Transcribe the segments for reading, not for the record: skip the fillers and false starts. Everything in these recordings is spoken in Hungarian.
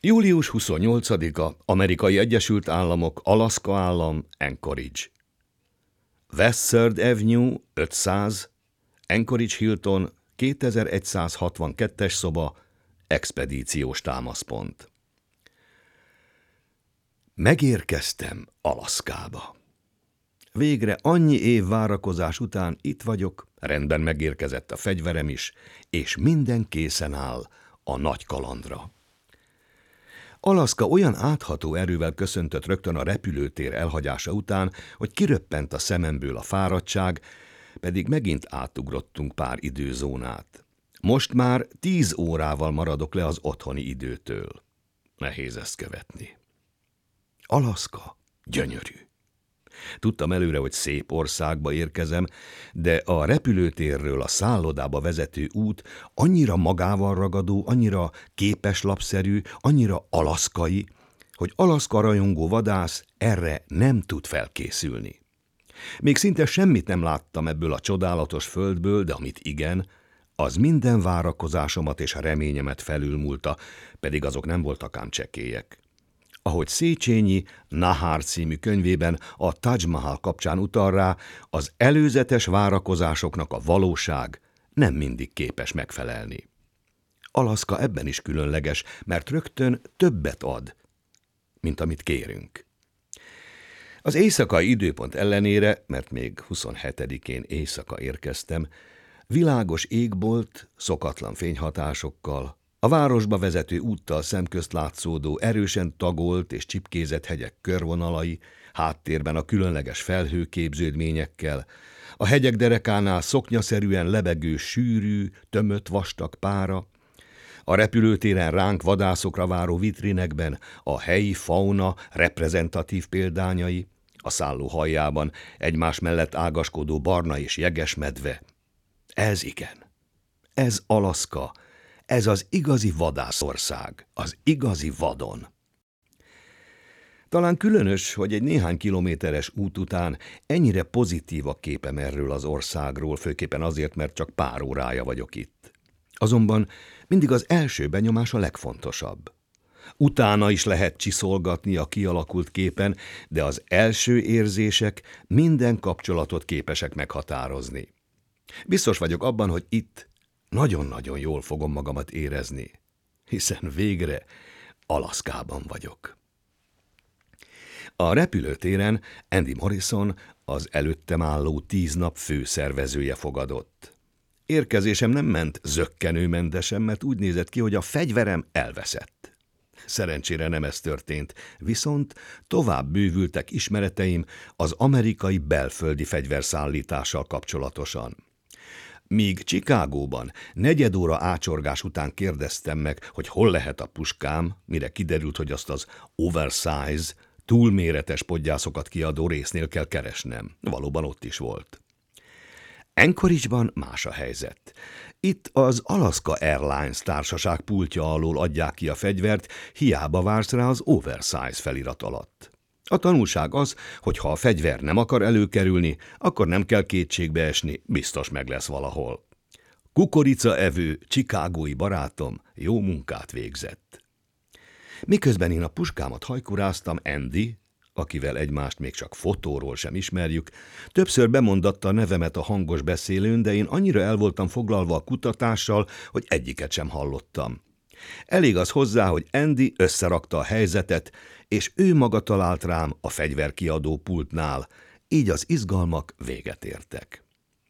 Július 28-a, Amerikai Egyesült Államok, Alaska állam, Anchorage. West Third Avenue, 500, Anchorage Hilton, 2162-es szoba, expedíciós támaszpont. Megérkeztem Alaszkába. Végre annyi év várakozás után itt vagyok, rendben megérkezett a fegyverem is, és minden készen áll a nagy kalandra. Alaszka olyan átható erővel köszöntött rögtön a repülőtér elhagyása után, hogy kiröppent a szememből a fáradtság, pedig megint átugrottunk pár időzónát. Most már 10 órával maradok le az otthoni időtől. Nehéz ezt követni. Alaszka gyönyörű. Tudtam előre, hogy szép országba érkezem, de a repülőtérről a szállodába vezető út annyira magával ragadó, annyira képeslapszerű, annyira alaszkai, hogy Alaszka rajongó vadász erre nem tud felkészülni. Még szinte semmit nem láttam ebből a csodálatos földből, de amit igen, az minden várakozásomat és a reményemet felülmúlta, pedig azok nem voltak ám csekélyek. Ahogy Széchenyi Nahar című könyvében a Taj Mahal kapcsán utal rá, az előzetes várakozásoknak a valóság nem mindig képes megfelelni. Alaszka ebben is különleges, mert rögtön többet ad, mint amit kérünk. Az éjszakai időpont ellenére, mert még 27-én éjszaka érkeztem, világos égbolt, szokatlan fényhatásokkal, a városba vezető úttal szemközt látszódó, erősen tagolt és csipkézett hegyek körvonalai, háttérben a különleges felhőképződményekkel, a hegyek derekánál szoknyaszerűen lebegő sűrű, tömött vastag pára, a repülőtéren ránk vadászokra váró vitrinekben a helyi fauna reprezentatív példányai, a szálló haljában egymás mellett ágaskodó barna és jeges medve. Ez igen, ez Alaszka, ez az igazi vadászország, az igazi vadon. Talán különös, hogy egy néhány kilométeres út után ennyire pozitív a képem erről az országról, főképpen azért, mert csak pár órája vagyok itt. Azonban mindig az első benyomás a legfontosabb. Utána is lehet csiszolgatni a kialakult képen, de az első érzések minden kapcsolatot képesek meghatározni. Biztos vagyok abban, hogy itt nagyon-nagyon jól fogom magamat érezni, hiszen végre Alaszkában vagyok. A repülőtéren Andy Morrison, az előttem álló 10 nap főszervezője fogadott. Érkezésem nem ment zökkenőmentesen, mert úgy nézett ki, hogy a fegyverem elveszett. Szerencsére nem ez történt, viszont tovább bővültek ismereteim az amerikai belföldi fegyverszállítással kapcsolatosan. Míg Chicagóban 4 óra ácsorgás után kérdeztem meg, hogy hol lehet a puskám, mire kiderült, hogy azt az oversize, túlméretes podgyászokat kiadó résznél kell keresnem. Valóban ott is volt. Anchorage-ban más a helyzet. Itt az Alaska Airlines társaság pultja alól adják ki a fegyvert, hiába vársz rá az oversize felirat alatt. A tanulság az, hogy ha a fegyver nem akar előkerülni, akkor nem kell kétségbe esni, biztos meg lesz valahol. Kukoricaevő chicagói barátom jó munkát végzett. Miközben én a puskámat hajkuráztam, Andy, akivel egymást még csak fotóról sem ismerjük, többször bemondatta a nevemet a hangos beszélőn, de én annyira el voltam foglalva a kutatással, hogy egyiket sem hallottam. Elég az hozzá, hogy Andy összerakta a helyzetet, és ő maga talált rám a fegyverkiadó pultnál, így az izgalmak véget értek.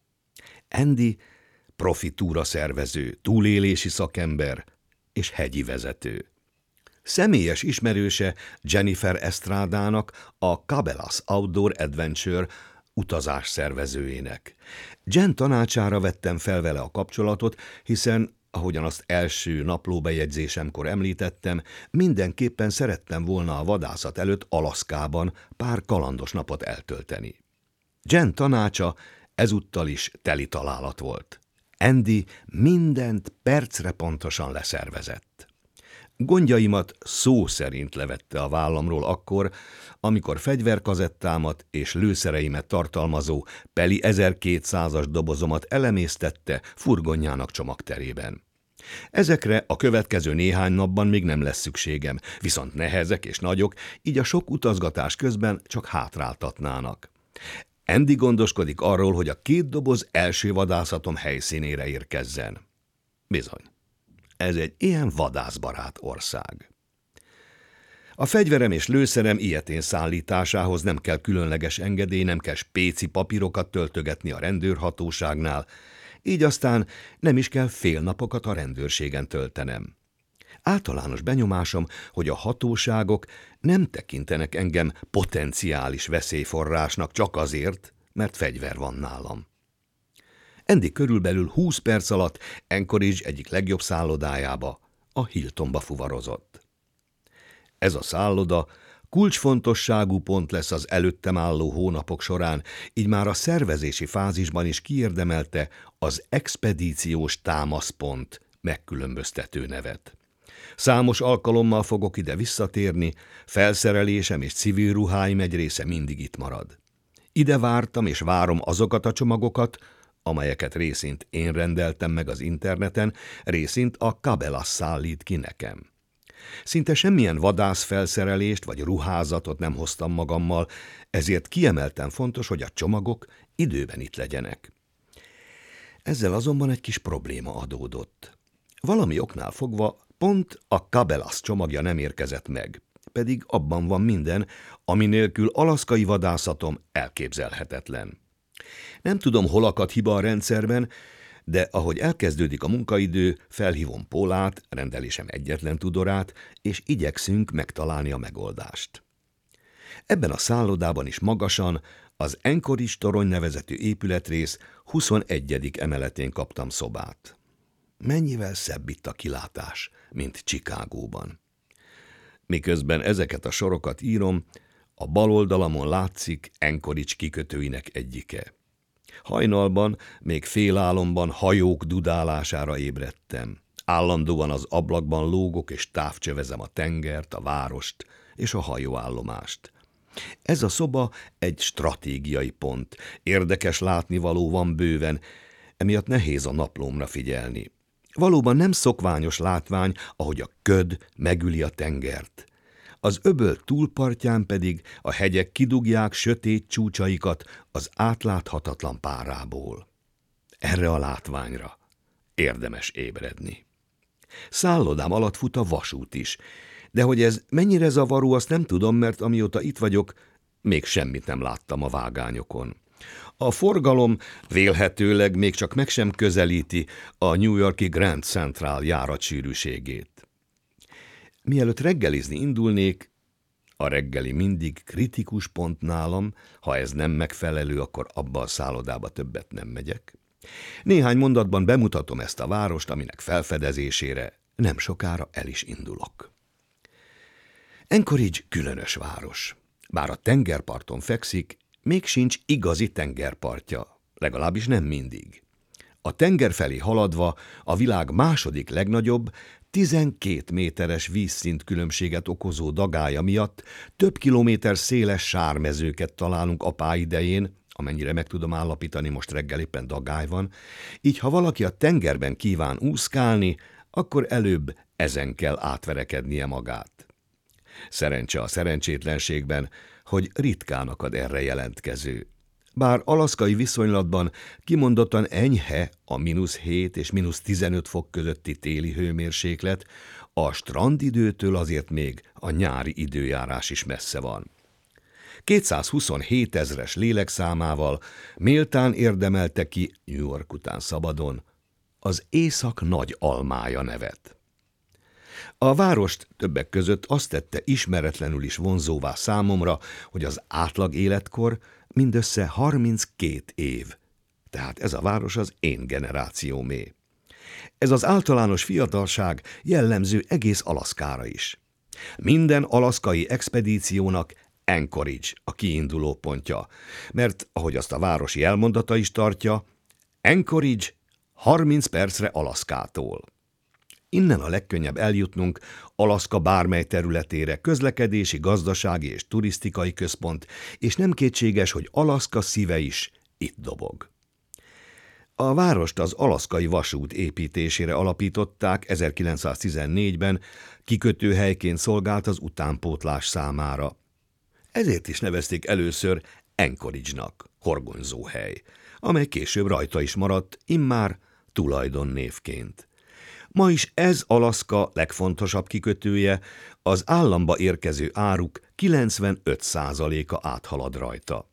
Andy profi túraszervező, túlélési szakember és hegyi vezető. Személyes ismerőse Jennifer Estradának, a Cabela's Outdoor Adventure utazás szervezőjének. Jen tanácsára vettem fel vele a kapcsolatot, hiszen ahogyan azt első naplóbejegyzésemkor említettem, mindenképpen szerettem volna a vadászat előtt Alaszkában pár kalandos napot eltölteni. Jen tanácsa ezúttal is teli találat volt. Andy mindent percre pontosan leszervezett. Gondjaimat szó szerint levette a vállamról akkor, amikor fegyverkazettámat és lőszereimet tartalmazó Peli 1200-as dobozomat elemésztette furgonjának csomagterében. Ezekre a következő néhány napban még nem lesz szükségem, viszont nehezek és nagyok, így a sok utazgatás közben csak hátráltatnának. Andy gondoskodik arról, hogy a 2 doboz első vadászatom helyszínére érkezzen. Bizony, ez egy ilyen vadászbarát ország. A fegyverem és lőszerem ilyetén szállításához nem kell különleges engedély, nem kell spéci papírokat töltögetni a rendőrhatóságnál, így aztán nem is kell fél napokat a rendőrségen töltenem. Általános benyomásom, hogy a hatóságok nem tekintenek engem potenciális veszélyforrásnak csak azért, mert fegyver van nálam. Andy körülbelül 20 perc alatt Anchorage egyik legjobb szállodájába, a Hiltonba fuvarozott. Ez a szálloda kulcsfontosságú pont lesz az előttem álló hónapok során, így már a szervezési fázisban is kiérdemelte az expedíciós támaszpont megkülönböztető nevet. Számos alkalommal fogok ide visszatérni, felszerelésem és civil ruháim egy része mindig itt marad. Ide vártam és várom azokat a csomagokat, amelyeket részint én rendeltem meg az interneten, részint a Cabela's szállít ki nekem. Szinte semmilyen vadászfelszerelést vagy ruházatot nem hoztam magammal, ezért kiemelten fontos, hogy a csomagok időben itt legyenek. Ezzel azonban egy kis probléma adódott. Valami oknál fogva pont a Cabela's csomagja nem érkezett meg, pedig abban van minden, ami nélkül alaszkai vadászatom elképzelhetetlen. Nem tudom, hol akad hiba a rendszerben, de ahogy elkezdődik a munkaidő, felhívom Paulát, rendelésem egyetlen tudorát, és igyekszünk megtalálni a megoldást. Ebben a szállodában is magasan, az Anchorage torony nevezetű épületrész 21. emeletén kaptam szobát. Mennyivel szebb itt a kilátás, mint Chicagóban. Miközben ezeket a sorokat írom, a bal oldalamon látszik Anchorage kikötőinek egyike. Hajnalban, még félálomban hajók dudálására ébredtem. Állandóan az ablakban lógok és távcsövezem a tengert, a várost és a hajóállomást. Ez a szoba egy stratégiai pont. Érdekes látnivaló van bőven, emiatt nehéz a naplómra figyelni. Valóban nem szokványos látvány, ahogy a köd megüli a tengert. Az öböl túlpartján pedig a hegyek kidugják sötét csúcsaikat az átláthatatlan párából. Erre a látványra érdemes ébredni. Szállodám alatt fut a vasút is, de hogy ez mennyire zavaró, azt nem tudom, mert amióta itt vagyok, még semmit nem láttam a vágányokon. A forgalom vélhetőleg még csak meg sem közelíti a New York-i Grand Central járatsűrűségét. Mielőtt reggelizni indulnék, a reggeli mindig kritikus pont nálam, ha ez nem megfelelő, akkor abba a szállodába többet nem megyek. Néhány mondatban bemutatom ezt a várost, aminek felfedezésére nem sokára el is indulok. Anchorage különös város. Bár a tengerparton fekszik, még sincs igazi tengerpartja, legalábbis nem mindig. A tenger felé haladva a világ második legnagyobb, 12 méteres vízszint különbséget okozó dagája miatt több kilométer széles sármezőket találunk apá idején, amennyire meg tudom állapítani, most reggel éppen dagály van, így ha valaki a tengerben kíván úszkálni, akkor előbb ezen kell átverekednie magát. Szerencse a szerencsétlenségben, hogy ritkán akad erre jelentkező. Bár alaszkai viszonylatban kimondottan enyhe a -7 és -15 fok közötti téli hőmérséklet, a strandidőtől azért még a nyári időjárás is messze van. 227 000-es lélekszámával méltán érdemelte ki New York után szabadon az Észak nagy almája nevet. A várost többek között azt tette ismeretlenül is vonzóvá számomra, hogy az átlag életkor mindössze 32 év, tehát ez a város az én generációmé. Ez az általános fiatalság jellemző egész Alaszkára is. Minden alaszkai expedíciónak Anchorage a kiinduló pontja, mert ahogy azt a városi elmondata is tartja, Anchorage 30 percre Alaszkától. Innen a legkönnyebb eljutnunk Alaszka bármely területére, közlekedési, gazdasági és turisztikai központ, és nem kétséges, hogy Alaszka szíve is itt dobog. A várost az alaszkai vasút építésére alapították 1914-ben, kikötőhelyként szolgált az utánpótlás számára. Ezért is nevezték először Anchorage-nak, horgonyzóhely, amely később rajta is maradt, immár tulajdonnévként. Ma is ez Alaszka legfontosabb kikötője, az államba érkező áruk 95%-a áthalad rajta.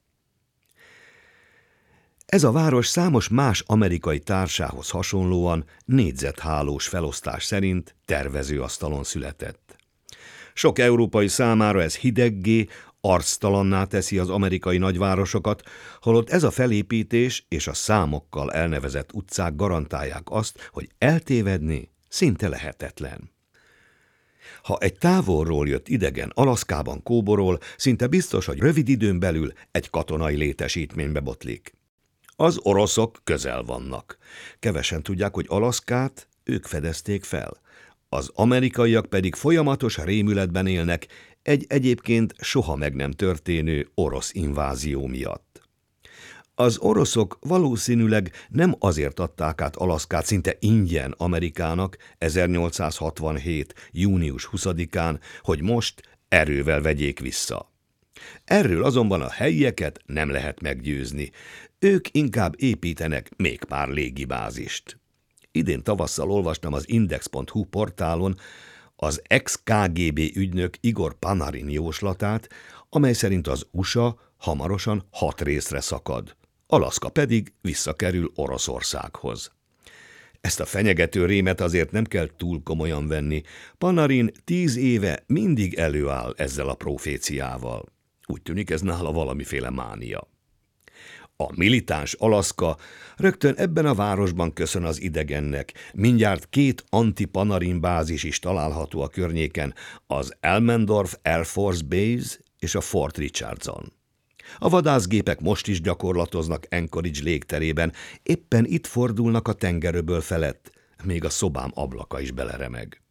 Ez a város számos más amerikai társához hasonlóan négyzethálós felosztás szerint tervezőasztalon született. Sok európai számára ez hideggé, arctalanná teszi az amerikai nagyvárosokat, holott ez a felépítés és a számokkal elnevezett utcák garantálják azt, hogy eltévedni szinte lehetetlen. Ha egy távolról jött idegen Alaszkában kóborol, szinte biztos, hogy rövid időn belül egy katonai létesítménybe botlik. Az oroszok közel vannak. Kevesen tudják, hogy Alaszkát ők fedezték fel. Az amerikaiak pedig folyamatos rémületben élnek egy egyébként soha meg nem történő orosz invázió miatt. Az oroszok valószínűleg nem azért adták át Alaszkát szinte ingyen Amerikának 1867. június 20-án, hogy most erővel vegyék vissza. Erről azonban a helyieket nem lehet meggyőzni. Ők inkább építenek még pár légibázist. Idén tavasszal olvastam az Index.hu portálon az ex-KGB ügynök Igor Panarin jóslatát, amely szerint az USA hamarosan 6 részre szakad, Alaszka pedig visszakerül Oroszországhoz. Ezt a fenyegető rémet azért nem kell túl komolyan venni. Panarin 10 éve mindig előáll ezzel a proféciával. Úgy tűnik, ez nála valamiféle mánia. A militáns Alaszka rögtön ebben a városban köszön az idegennek. Mindjárt 2 anti-Panarin bázis is található a környéken, az Elmendorf Air Force Base és a Fort Richardson. A vadászgépek most is gyakorlatoznak Anchorage légterében, éppen itt fordulnak a tengeröböl felett, még a szobám ablaka is beleremeg.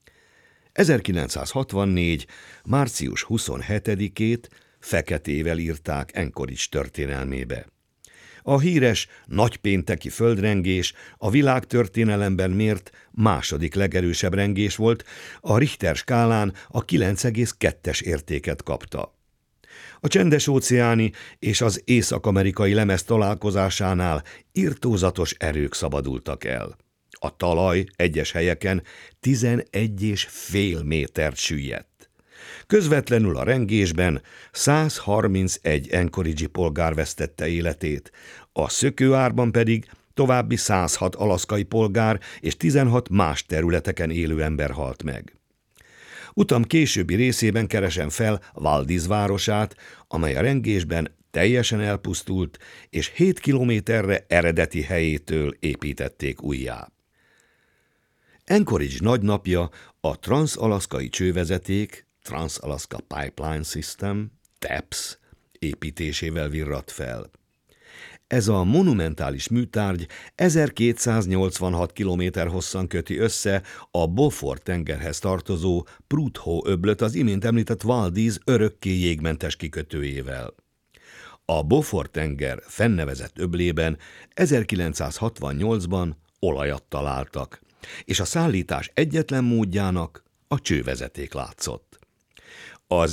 1964. március 27-ét feketével írták Anchorage történelmébe. A híres nagypénteki földrengés a világtörténelemben mért második legerősebb rengés volt, a Richter skálán a 9,2-es értéket kapta. A Csendes-óceáni és az észak-amerikai lemez találkozásánál irtózatos erők szabadultak el. A talaj egyes helyeken 11,5 métert süllyedt. Közvetlenül a rengésben 131 Anchorage-i polgár vesztette életét, a szökőárban pedig további 106 alaszkai polgár és 16 más területeken élő ember halt meg. Utam későbbi részében keresem fel Valdez városát, amely a rengésben teljesen elpusztult, és 7 kilométerre eredeti helyétől építették újjá. Anchorage nagynapja a transz-alaszkai csővezeték, Trans-Alaska Pipeline System, TAPS építésével virradt fel. Ez a monumentális műtárgy 1286 km hosszan köti össze a Beaufort tengerhez tartozó Prudhoe öblöt az imént említett Valdez örökké jégmentes kikötőjével. A Beaufort tenger fennevezett öblében 1968-ban olajat találtak, és a szállítás egyetlen módjának a csővezeték látszott. Az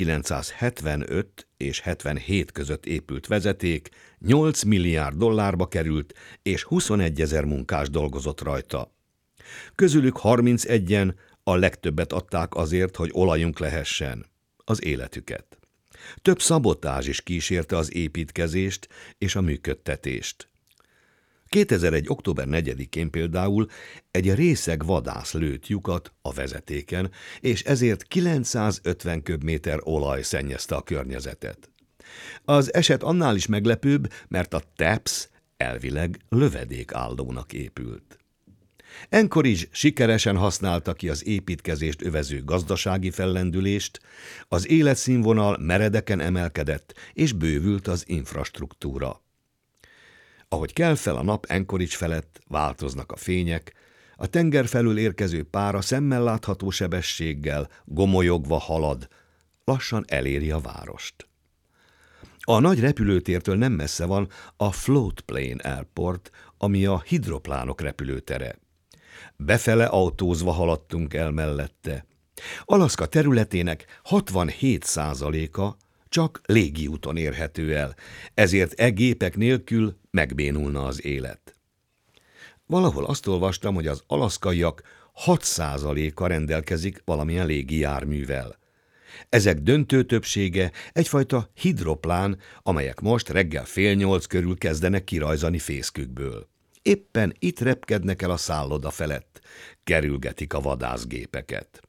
1975 és 77 között épült vezeték 8 milliárd dollárba került, és 21 000 munkás dolgozott rajta. Közülük 31-en a legtöbbet adták azért, hogy olajunk lehessen, az életüket. Több szabotázs is kísérte az építkezést és a működtetést. 2001. október 4-én például egy részeg vadász lőtt lyukat a vezetéken, és ezért 950 köbméter olaj szennyezte a környezetet. Az eset annál is meglepőbb, mert a TAPS elvileg lövedékállónak épült. Anchorage sikeresen használta ki az építkezést övező gazdasági fellendülést, az életszínvonal meredeken emelkedett, és bővült az infrastruktúra. Ahogy kel fel a nap Anchorage felett, változnak a fények, a tenger felül érkező pára szemmel látható sebességgel, gomolyogva halad, lassan eléri a várost. A nagy repülőtértől nem messze van a Float Plane Airport, ami a hidroplánok repülőtere. Befele autózva haladtunk el mellette. Alaszka területének 67%-a csak légiúton érhető el, ezért gépek nélkül megbénulna az élet. Valahol azt olvastam, hogy az alaszkaiak 6%-a rendelkezik valamilyen légi járművel. Ezek döntő többsége egyfajta hidroplán, amelyek most reggel 7:30 körül kezdenek kirajzani fészkükből. Éppen itt repkednek el a szálloda felett, kerülgetik a vadászgépeket.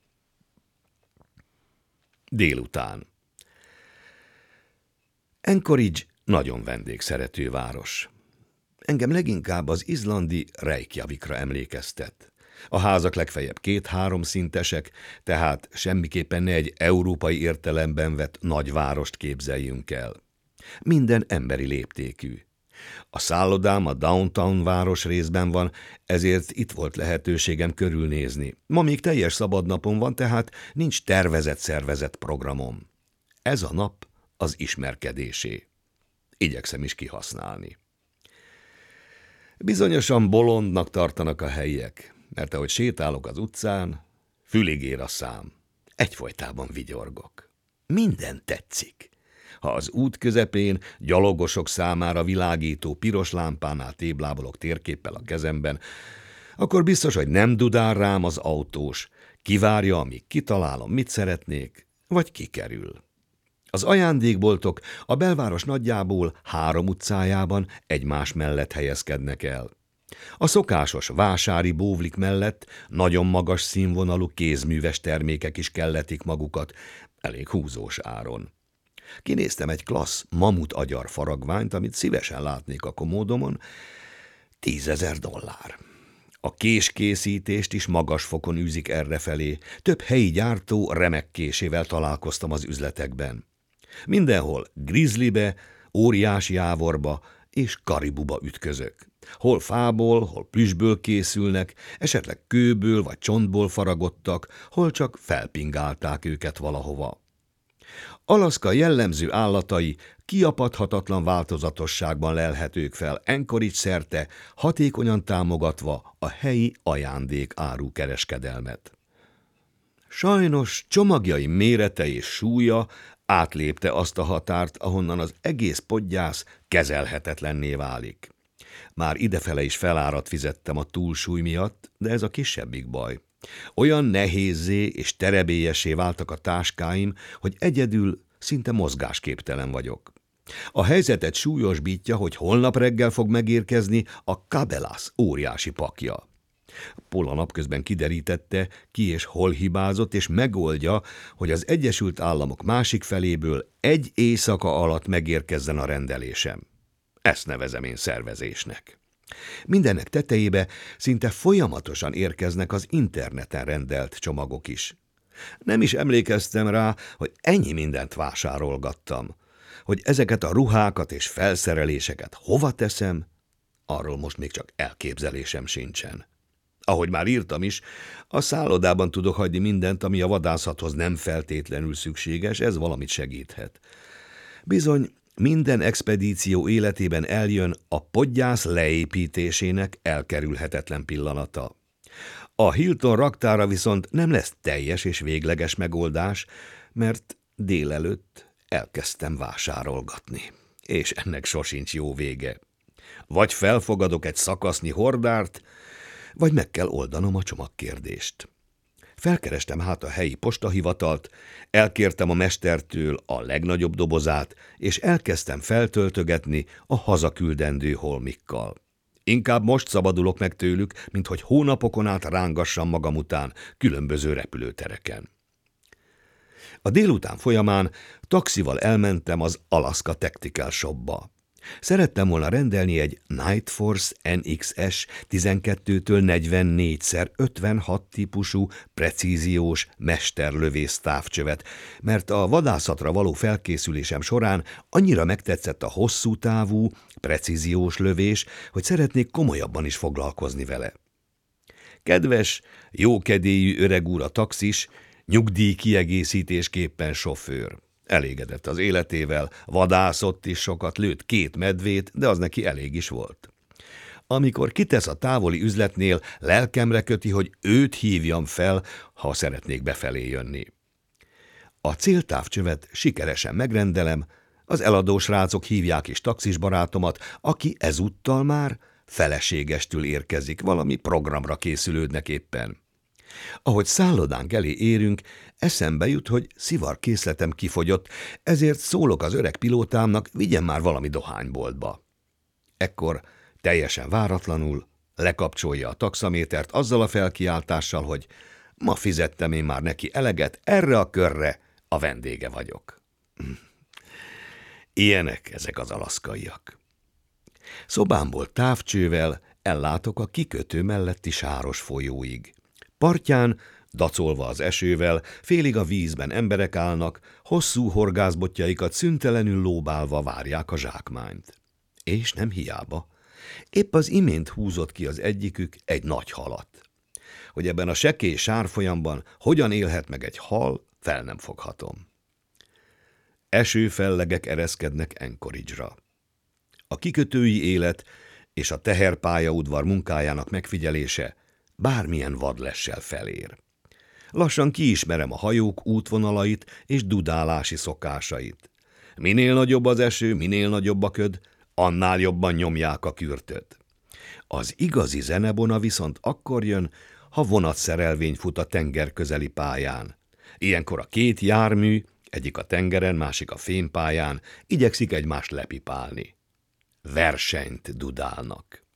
Délután. Anchorage nagyon vendégszerető város. Engem leginkább az izlandi Reykjavikra emlékeztet. A házak legfeljebb 2-3 szintesek, tehát semmiképpen ne egy európai értelemben vett nagyvárost képzeljünk el. Minden emberi léptékű. A szállodám a downtown város részben van, ezért itt volt lehetőségem körülnézni. Ma még teljes szabadnapom van, tehát nincs tervezett-szervezett programom. Ez a nap az ismerkedésé. Igyekszem is kihasználni. Bizonyosan bolondnak tartanak a helyiek, mert ahogy sétálok az utcán, fülig ér a szám. Egyfolytában vigyorgok. Minden tetszik. Ha az út közepén gyalogosok számára világító piros lámpánál téblábolok térképpel a kezemben, akkor biztos, hogy nem dudál rám az autós, kivárja, amíg kitalálom, mit szeretnék, vagy kikerül. Az ajándékboltok a belváros nagyjából 3 utcájában egymás mellett helyezkednek el. A szokásos vásári bóvlik mellett nagyon magas színvonalú kézműves termékek is kelletik magukat, elég húzós áron. Kinéztem egy klassz mamut agyar faragványt, amit szívesen látnék a komódomon, $10,000. A késkészítést is magas fokon űzik errefelé, több helyi gyártó remek késével találkoztam az üzletekben. Mindenhol grizzlibe, óriási jávorba és karibuba ütközök. Hol fából, hol plüssből készülnek, esetleg kőből vagy csontból faragottak, hol csak felpingálták őket valahova. Alaszka jellemző állatai kiapadhatatlan változatosságban lelhetők fel Anchorage szerte, hatékonyan támogatva a helyi ajándék-áru kereskedelmet. Sajnos csomagjai mérete és súlya átlépte azt a határt, ahonnan az egész podgyász kezelhetetlenné válik. Már idefele is felárat fizettem a túlsúly miatt, de ez a kisebbik baj. Olyan nehézzé és terebélyessé váltak a táskáim, hogy egyedül szinte mozgásképtelen vagyok. A helyzetet súlyosbítja, hogy holnap reggel fog megérkezni a Cabela's óriási pakja. Pola napközben kiderítette, ki és hol hibázott, és megoldja, hogy az Egyesült Államok másik feléből egy éjszaka alatt megérkezzen a rendelésem. Ezt nevezem én szervezésnek. Mindennek tetejébe szinte folyamatosan érkeznek az interneten rendelt csomagok is. Nem is emlékeztem rá, hogy ennyi mindent vásárolgattam. Hogy ezeket a ruhákat és felszereléseket hova teszem, arról most még csak elképzelésem sincsen. Ahogy már írtam is, a szállodában tudok hagyni mindent, ami a vadászathoz nem feltétlenül szükséges, ez valamit segíthet. Bizony, minden expedíció életében eljön a podgyász leépítésének elkerülhetetlen pillanata. A Hilton raktára viszont nem lesz teljes és végleges megoldás, mert délelőtt elkezdtem vásárolgatni, és ennek sosincs jó vége. Vagy felfogadok egy szakasznyi hordárt, vagy meg kell oldanom a csomagkérdést. Felkerestem hát a helyi postahivatalt, elkértem a mestertől a legnagyobb dobozát, és elkezdtem feltöltögetni a hazaküldendő holmikkal. Inkább most szabadulok meg tőlük, mint hogy hónapokon át rángassam magam után különböző repülőtereken. A délután folyamán taxival elmentem az Alaska Tactical Shopba. Szerettem volna rendelni egy Night Force NXS 12-től 44x56 típusú precíziós mesterlövész távcsövet, mert a vadászatra való felkészülésem során annyira megtetszett a hosszú távú, precíziós lövés, hogy szeretnék komolyabban is foglalkozni vele. Kedves, jókedélyű öreg úr a taxis, nyugdíj kiegészítésképpen sofőr. Elégedett az életével, vadászott is sokat, lőtt 2 medvét, de az neki elég is volt. Amikor kitesz a távoli üzletnél, lelkemre köti, hogy őt hívjam fel, ha szeretnék befelé jönni. A céltávcsövet sikeresen megrendelem, az eladó srácok hívják is taxis barátomat, aki ezúttal már feleségestül érkezik, valami programra készülődnek éppen. Ahogy szállodánk elé érünk, eszembe jut, hogy szivarkészletem kifogyott, ezért szólok az öreg pilótámnak, vigyen már valami dohányboltba. Ekkor teljesen váratlanul lekapcsolja a taxamétert azzal a felkiáltással, hogy ma fizettem én már neki eleget, erre a körre a vendége vagyok. Ilyenek ezek az alaszkaiak. Szobámból távcsővel ellátok a kikötő melletti sáros folyóig. Partján, dacolva az esővel, félig a vízben emberek állnak, hosszú horgászbotjaikat szüntelenül lóbálva várják a zsákmányt. És nem hiába. Épp az imént húzott ki az egyikük egy nagy halat. Hogy ebben a sekély sárfolyamban hogyan élhet meg egy hal, fel nem foghatom. Esőfellegek ereszkednek Anchorage-ra. A kikötői élet és a teherpályaudvar munkájának megfigyelése bármilyen vadlessel felér. Lassan kiismerem a hajók útvonalait és dudálási szokásait. Minél nagyobb az eső, minél nagyobb a köd, annál jobban nyomják a kürtöt. Az igazi zenebona viszont akkor jön, ha vonatszerelvény fut a tenger közeli pályán. Ilyenkor a 2 jármű, egyik a tengeren, másik a fénypályán, igyekszik egymást lepipálni. Versenyt dudálnak.